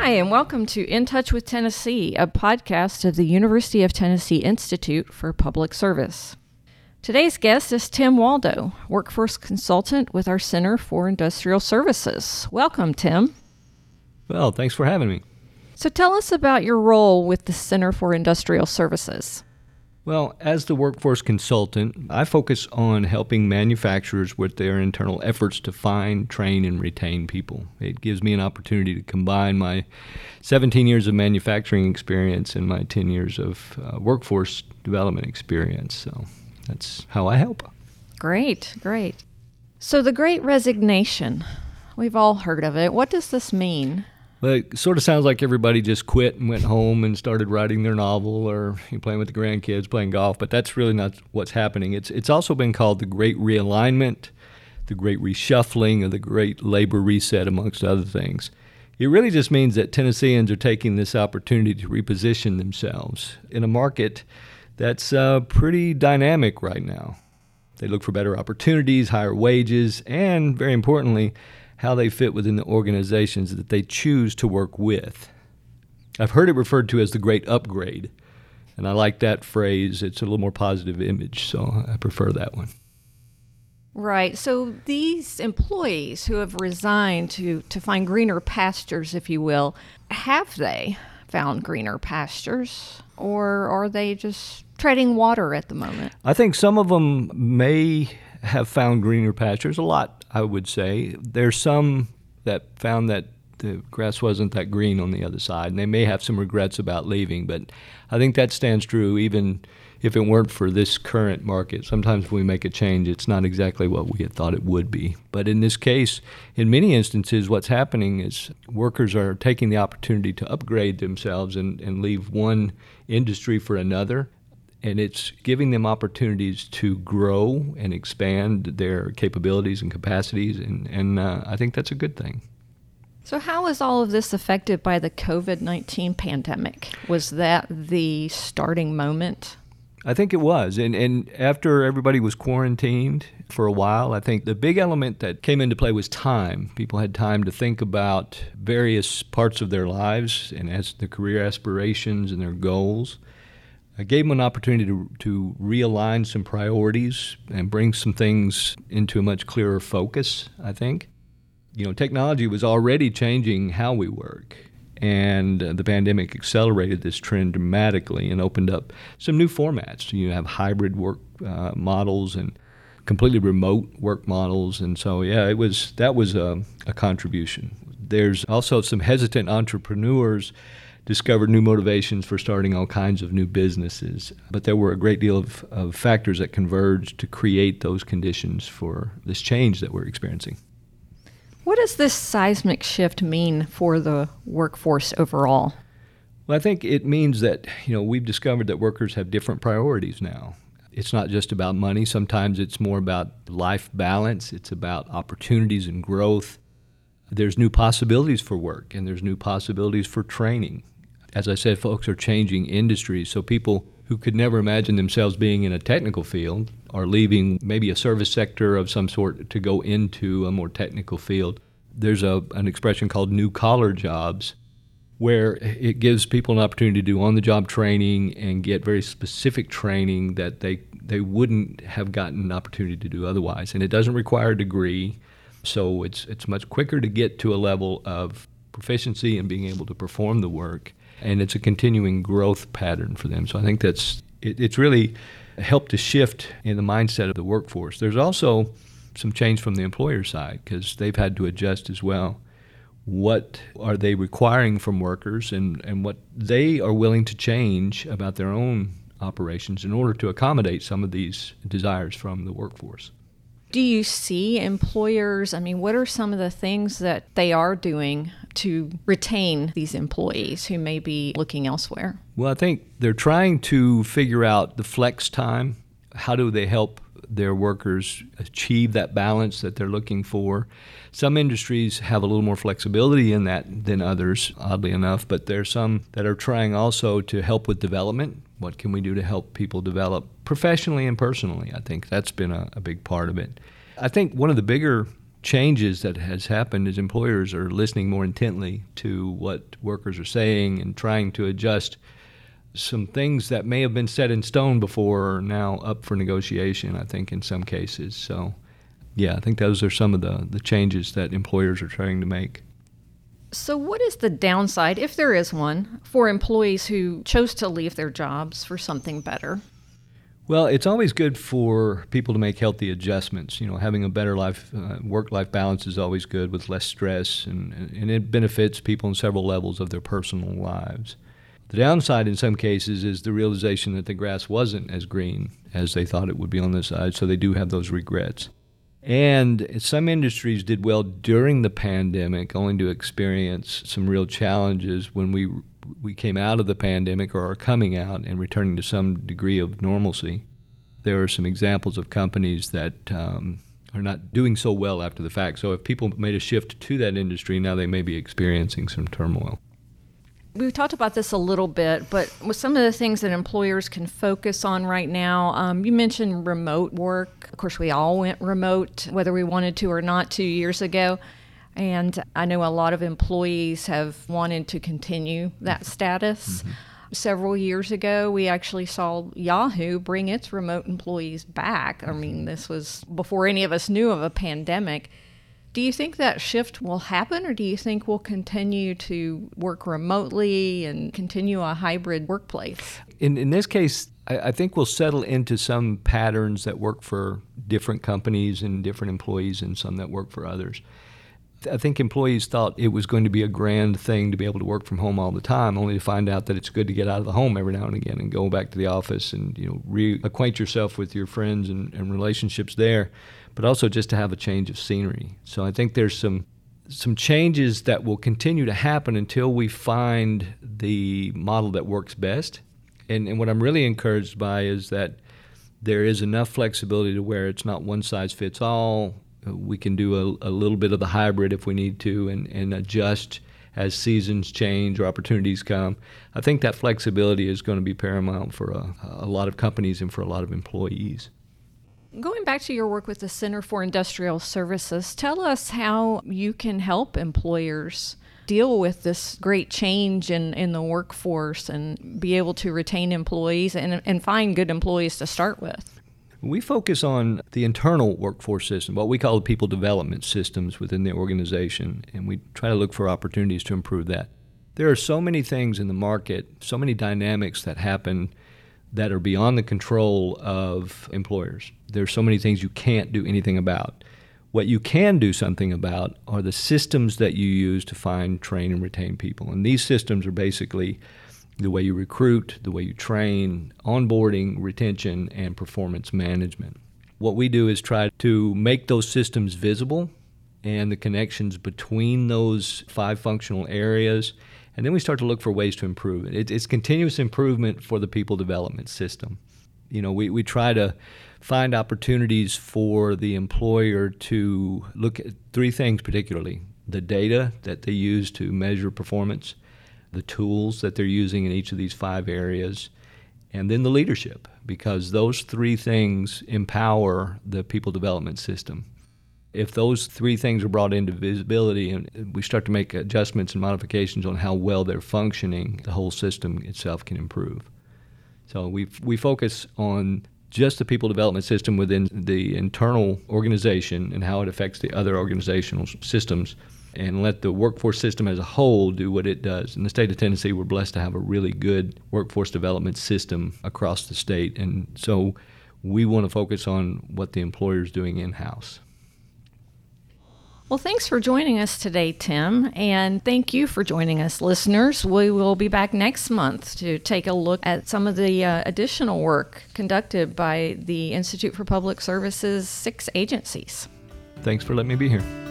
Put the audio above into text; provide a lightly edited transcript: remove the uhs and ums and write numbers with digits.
Hi, and welcome to In Touch with Tennessee, a podcast of the University of Tennessee Institute for Public Service. Today's guest is Tim Waldo, workforce consultant with our Center for Industrial Services. Welcome, Tim. Well, thanks for having me. So tell us about your role with the Center for Industrial Services. Well, as the workforce consultant, I focus on helping manufacturers with their internal efforts to find, train, and retain people. It gives me an opportunity to combine my 17 years of manufacturing experience and my 10 years of workforce development experience. So that's how I help. Great. So the Great Resignation, we've all heard of it. What does this mean? Well, it sort of sounds like everybody just quit and went home and started writing their novel or playing with the grandkids, playing golf, but that's really not what's happening. It's also been called the Great Realignment, the Great Reshuffling, or the Great Labor Reset, amongst other things. It really just means that Tennesseans are taking this opportunity to reposition themselves in a market that's pretty dynamic right now. They look for better opportunities, higher wages, and, very importantly, how they fit within the organizations that they choose to work with. I've heard it referred to as the Great Upgrade, and I like that phrase. It's a little more positive image, so I prefer that one. Right. So these employees who have resigned to find greener pastures, if you will, have they found greener pastures, or are they just treading water at the moment? I think some of them may have found greener pastures, a lot, I would say. There's some that found that the grass wasn't that green on the other side, and they may have some regrets about leaving, but I think that stands true even if it weren't for this current market. Sometimes when we make a change, it's not exactly what we had thought it would be. But in this case, in many instances, what's happening is workers are taking the opportunity to upgrade themselves and leave one industry for another. And it's giving them opportunities to grow and expand their capabilities and capacities, and I think that's a good thing. So how is all of this affected by the COVID-19 pandemic? Was that the starting moment? I think it was. And after everybody was quarantined for a while, I think the big element that came into play was time. People had time to think about various parts of their lives and as their career aspirations and their goals. I gave them an opportunity to realign some priorities and bring some things into a much clearer focus, I think. Technology was already changing how we work, and the pandemic accelerated this trend dramatically and opened up some new formats. You have hybrid work models and completely remote work models, and so, that was a contribution. There's also some hesitant entrepreneurs discovered new motivations for starting all kinds of new businesses. But there were a great deal of factors that converged to create those conditions for this change that we're experiencing. What does this seismic shift mean for the workforce overall? Well, I think it means that, we've discovered that workers have different priorities now. It's not just about money. Sometimes it's more about life balance. It's about opportunities and growth. There's new possibilities for work, and there's new possibilities for training. As I said, folks are changing industries, so people who could never imagine themselves being in a technical field are leaving maybe a service sector of some sort to go into a more technical field. There's an expression called new-collar jobs, where it gives people an opportunity to do on-the-job training and get very specific training that they wouldn't have gotten an opportunity to do otherwise. And it doesn't require a degree, so it's much quicker to get to a level of proficiency and being able to perform the work. And it's a continuing growth pattern for them. So I think it's really helped to shift in the mindset of the workforce. There's also some change from the employer side because they've had to adjust as well. What are they requiring from workers and what they are willing to change about their own operations in order to accommodate some of these desires from the workforce? Do you see employers, what are some of the things that they are doing to retain these employees who may be looking elsewhere? Well, I think they're trying to figure out the flex time. How do they help their workers achieve that balance that they're looking for? Some industries have a little more flexibility in that than others, oddly enough, but there's some that are trying also to help with development. What can we do to help people develop professionally and personally? I think that's been a big part of it. I think one of the bigger changes that has happened is employers are listening more intently to what workers are saying and trying to adjust some things that may have been set in stone before are now up for negotiation, I think, in some cases. So, yeah, I think those are some of the changes that employers are trying to make. So what is the downside, if there is one, for employees who chose to leave their jobs for something better? Well, it's always good for people to make healthy adjustments. Having a better work-life balance is always good with less stress, and it benefits people on several levels of their personal lives. The downside in some cases is the realization that the grass wasn't as green as they thought it would be on the side, so they do have those regrets. And some industries did well during the pandemic, only to experience some real challenges when we came out of the pandemic or are coming out and returning to some degree of normalcy. There are some examples of companies that are not doing so well after the fact. So if people made a shift to that industry, now they may be experiencing some turmoil. We talked about this a little bit, but with some of the things that employers can focus on right now, you mentioned remote work. Of course, we all went remote, whether we wanted to or not, 2 years ago. And I know a lot of employees have wanted to continue that status. Mm-hmm. Several years ago, we actually saw Yahoo bring its remote employees back. I mean, this was before any of us knew of a pandemic. Do you think that shift will happen, or do you think we'll continue to work remotely and continue a hybrid workplace? In this case, I think we'll settle into some patterns that work for different companies and different employees and some that work for others. I think employees thought it was going to be a grand thing to be able to work from home all the time, only to find out that it's good to get out of the home every now and again and go back to the office and reacquaint yourself with your friends and relationships there, but also just to have a change of scenery. So I think there's some changes that will continue to happen until we find the model that works best. And what I'm really encouraged by is that there is enough flexibility to where it's not one size fits all. We can do a little bit of the hybrid if we need to and adjust as seasons change or opportunities come. I think that flexibility is going to be paramount for a lot of companies and for a lot of employees. Going back to your work with the Center for Industrial Services, tell us how you can help employers deal with this great change in the workforce and be able to retain employees and find good employees to start with. We focus on the internal workforce system, what we call the people development systems within the organization, and we try to look for opportunities to improve that. There are so many things in the market, so many dynamics that happen that are beyond the control of employers. There are so many things you can't do anything about. What you can do something about are the systems that you use to find, train, and retain people. And these systems are basically the way you recruit, the way you train, onboarding, retention, and performance management. What we do is try to make those systems visible and the connections between those 5 functional areas, and then we start to look for ways to improve it. It's continuous improvement for the people development system. We try to find opportunities for the employer to look at 3 things particularly: the data that they use to measure performance, the tools that they're using in each of these 5 areas, and then the leadership, because those 3 things empower the people development system. If those 3 things are brought into visibility and we start to make adjustments and modifications on how well they're functioning, the whole system itself can improve. So we focus on just the people development system within the internal organization and how it affects the other organizational systems, and let the workforce system as a whole do what it does. In the state of Tennessee, we're blessed to have a really good workforce development system across the state, and so we want to focus on what the employer is doing in-house. Well, thanks for joining us today, Tim, and thank you for joining us, listeners. We will be back next month to take a look at some of the additional work conducted by the Institute for Public Service's 6 agencies. Thanks for letting me be here.